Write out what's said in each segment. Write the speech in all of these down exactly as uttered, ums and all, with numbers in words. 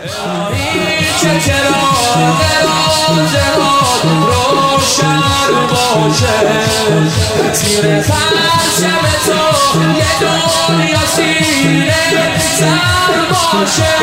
الهی چه چراغ روزه ها روشن باشه، زیر پرچم تو یه دنیا سینه سر باشه.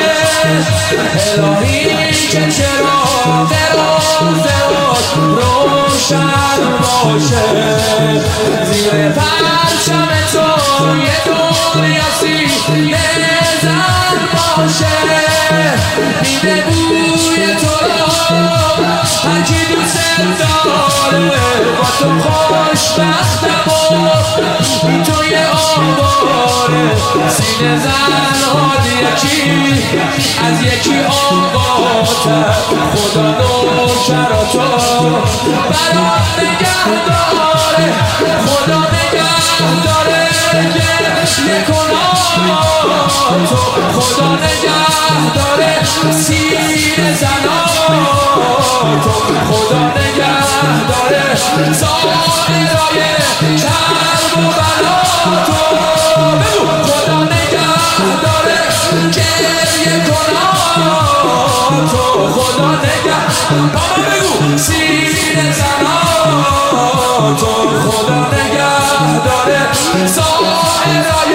الهی چه چراغ روزه ها روشن باشه، زیر پرچم تو یه دنیا سینه سر باشه. میده بوی تو رو هرکی دوست داره، با تو خوشبختم و این توی آواره. سینه زن حال یکی از یکی آقاتر، خدا نوکراتو برا نگه داره، خدا نگه داره گریه کناتو، خدا نگه داره سینه زناتو، خدا نگه داره سائرای کرب و بلاتو. خدا نگه داره گریه کناتو، خدا نگه داره بگو سینه زناتو، خدا نگه داره سائرای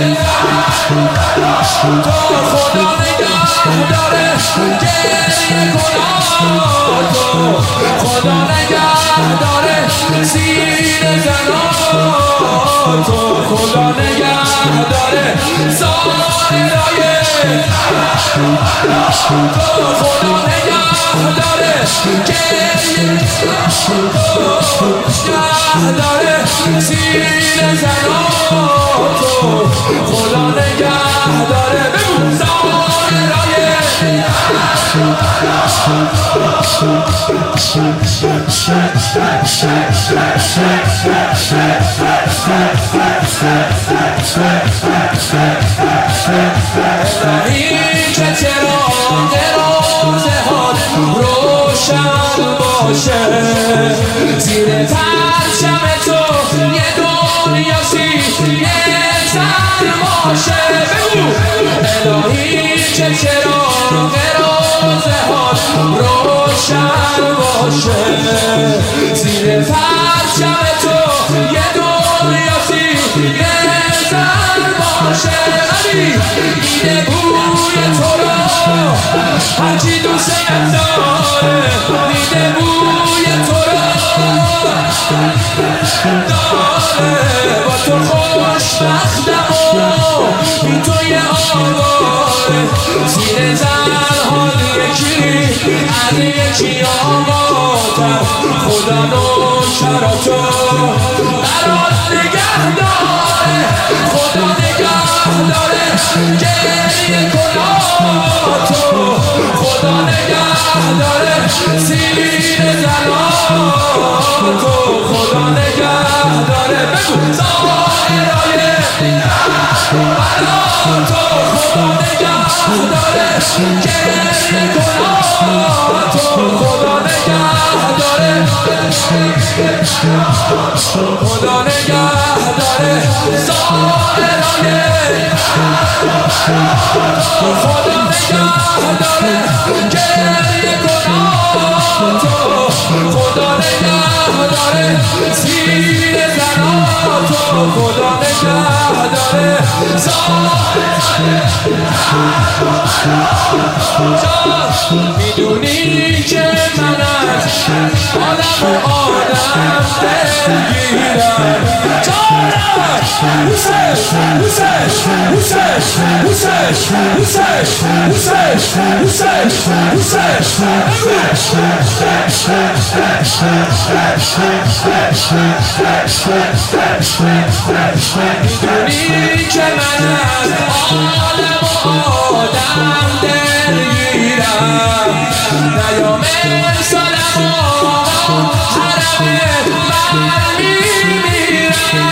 تو، خدا نگه داره گریه کناتو، خدا نگه داره سینه زناتو، خدا نگه داره سائرای تو، خدا نگه داره گریه داره سینه زناتو، خدا نگه داره بگو سائرای الهی چه چراغ روزه ها روشن باشه، زیر پرچم تو یه دنیا سینه سر باشه. بگو الهی چه چراغ روزه ها روشن باشه، زیر پرچم تو یه دنیا سینه سر باشه. میده بوی تو رو هرچی دوست داره، میده بوی تو رو داره، با تو خوشبختم و این توی آواره. سینه زن حال یکی از یکی آقاتر، خدا نوکراتو برات نگه داره، خدا نگه داره گریه کناتو، خدا نگه داره سینه زناتو، خدا نگه داره بگو سائرای بلاتو، خدا نگه داره گریه کناتو، خدا نگه داره خدا نگه داره سائرای خدا نگه داره گریه کناتو، خدا نگه داره سینه زناتو، خدا نگه داره میدونی که من از آدم و آدم دلگیرم، جانم حسین حسین حسین حسین حسین حسین حسین میدونی که من از آدم و آدم دلگیرم، نیام سالم و حرم من میمیرم،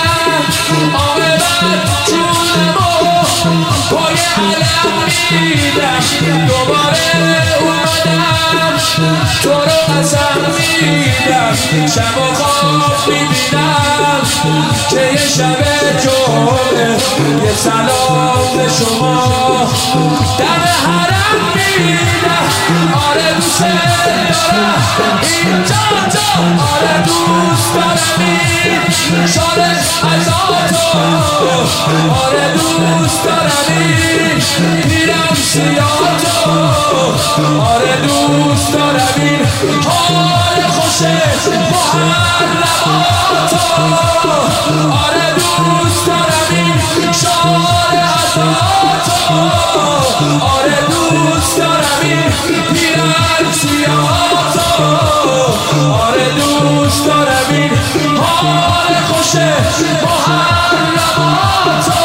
عاقبت جونم و پای علم میدم، دوباره اومدم تو رو قسم میدم، شب و خواب میبینم که یه شب جمعه، یه سلام به شما دم حرم میدم. میدم آره دوست دارم این جان جان آره دوست دارم این شال ازاتو آره دوست دارم این پیرم سیاتو آره دوست دارم این حال خوشه محرماتو آره دوست دارم این شال ازاتو آره دوست دارم این پیرم سیاتو آره دوست دارم این حال خوشه محرماتو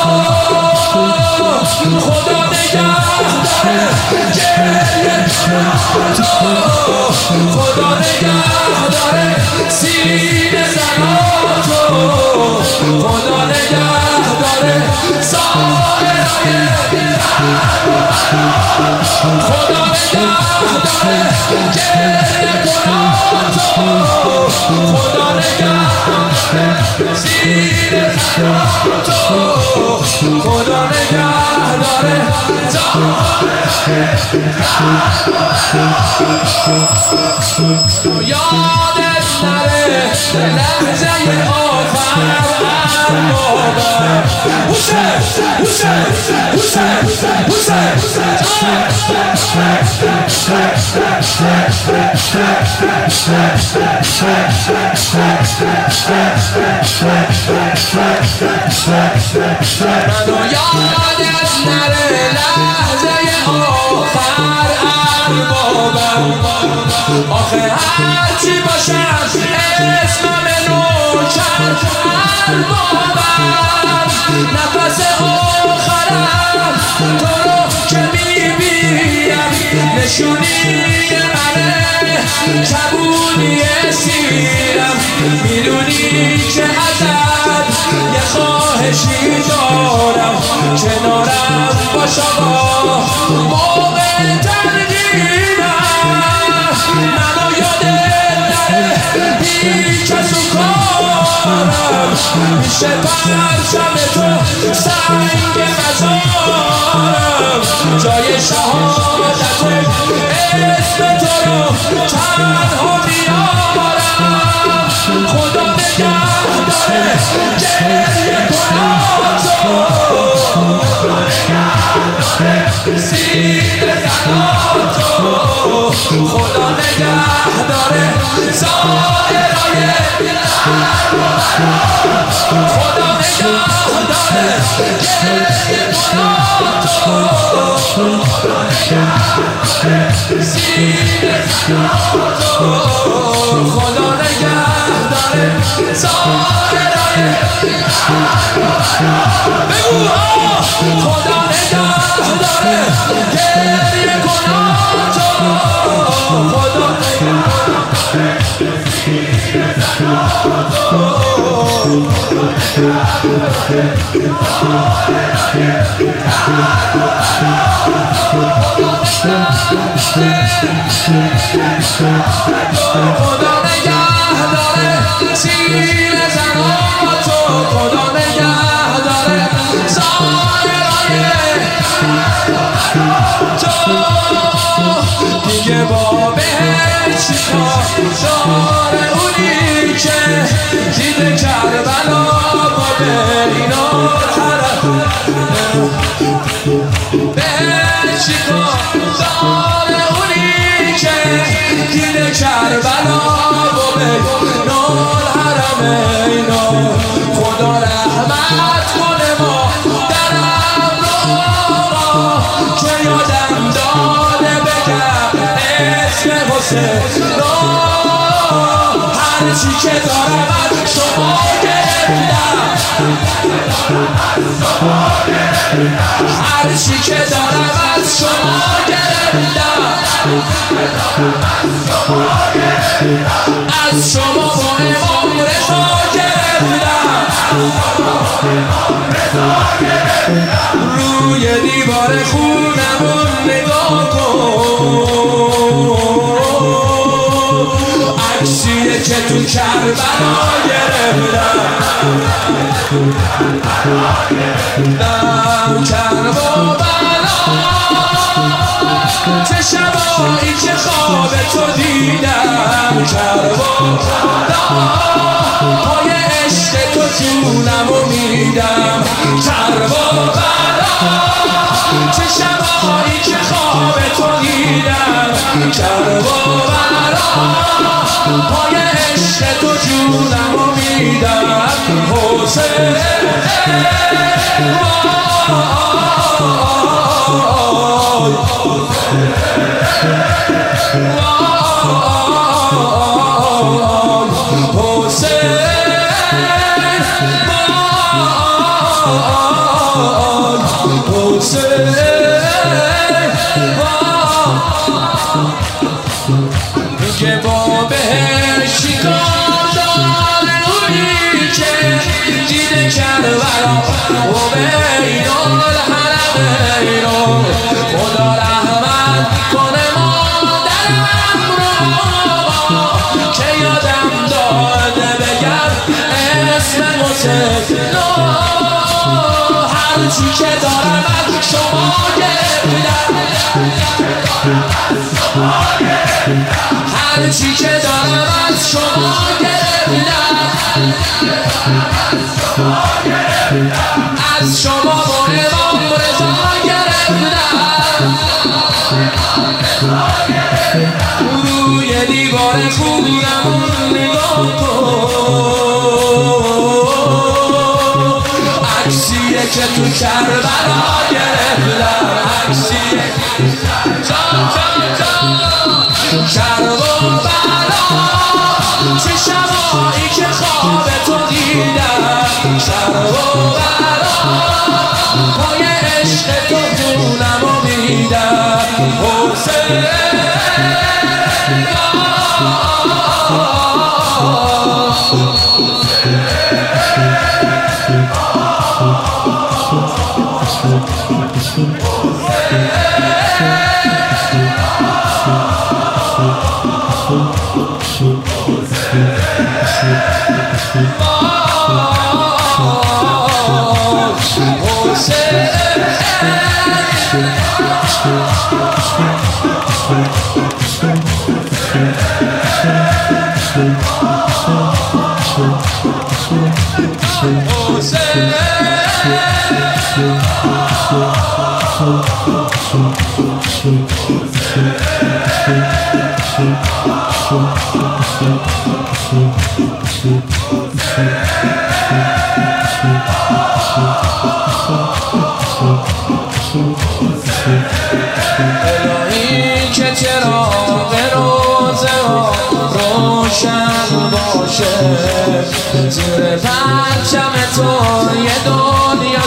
خدا نگه داره گریه تو خدا نگه داره سینه زناتو خدا نگه داره سایرهای خدا نگه داره گریه کناتو خدا نگه داره سینه زناتو خدا نگه داره یادت نره لحظه آخر بابا حسین حسین حسین منو یادت نره لحظه آخر اربابم آخه هرچی باشم اسمم نوکر اربابم نفس آخرم تو رو که میبینم نشونی منه کبونی سیرم میدونی که ازت یه خواهشی دارم کنارم باشا با موقع تنگیرم منو یادت نره هیچ کس و کارم میشه پرچم تو سنگ مزارم جای شهادت اسم تو رو تنها میارم خدا نگه داره گریه کناتو سینه زناتو خدا نگه داره سایرهای خدا نگه داره گریه کناتو خدا نگه داره سینه زناتو خدا نگه داره سایرهای بگو ها خدا نگه داره گریه کناتو خدا نگه داره سینه زناتو خدا نگه داره سینه زناتو خدا نگه داره سایرهای تو دیگه با بهش چیکار داره اونی که دیده کربلا با بینار حرم بهش چیکار داره اونی که دیده کربلا با بینار حرم اینا خدا رحمت کنه ما درم رو که یادم داده بگم اسم حسین هرچی که دارم از شما گرفتم هرچی که دارم از شما گرفتم از شما با امام رضا گرفتم روی دیوار خونمون نگاه کن عکسیه که تو کربلا گرفتم کربلا چه شبایی که خواب تو دیدم کربلا پای عشق تو جونمو میدم کربلا چه شبایی که خواب تو دیدم کربلا پای عشق تو جونمو میدم حسین که با بهشتی کادار روی که دیده کربلا و بین الحرمین خدا رحمت کنه مادرم رو که یادم داده بگم اسم حسین هرچی که دارم از شما گرفتم هرچی که دارم از شما گرفتم از شما با امام رضا گرفتم روی دیوار خونم نگاه کن عکسیه که تو کربلا گرفتم عکسیه کربلا چه شبایی که خواب تو دیدم کربلا پای عشق تو جونمو میدم حسین الهی که چراغ روزه ها روشن باشه زیر پرچم تو یه دنیا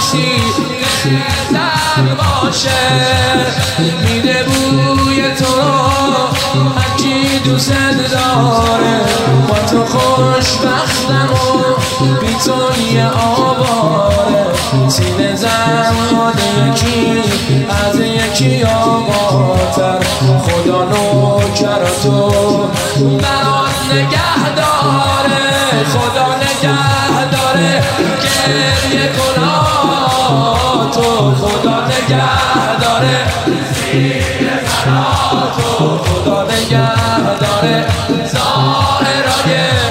سیزن باشه میده بوی تو هرکی دوست داره با تو خوشبختم و بی تو یه آواره سینه زن یکی از یکی آباتر خدا نوکر تو برات نگه داره خدا نگه داره گریه کنا تو خدا نگه داره تو خدا نگه داره ظاهرای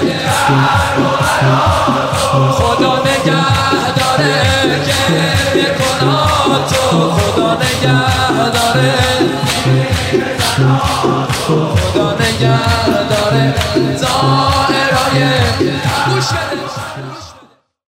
خدا نگه داره گریه کنا تو خدا نگه داره خدا نگه داره ظاهرای گوش بده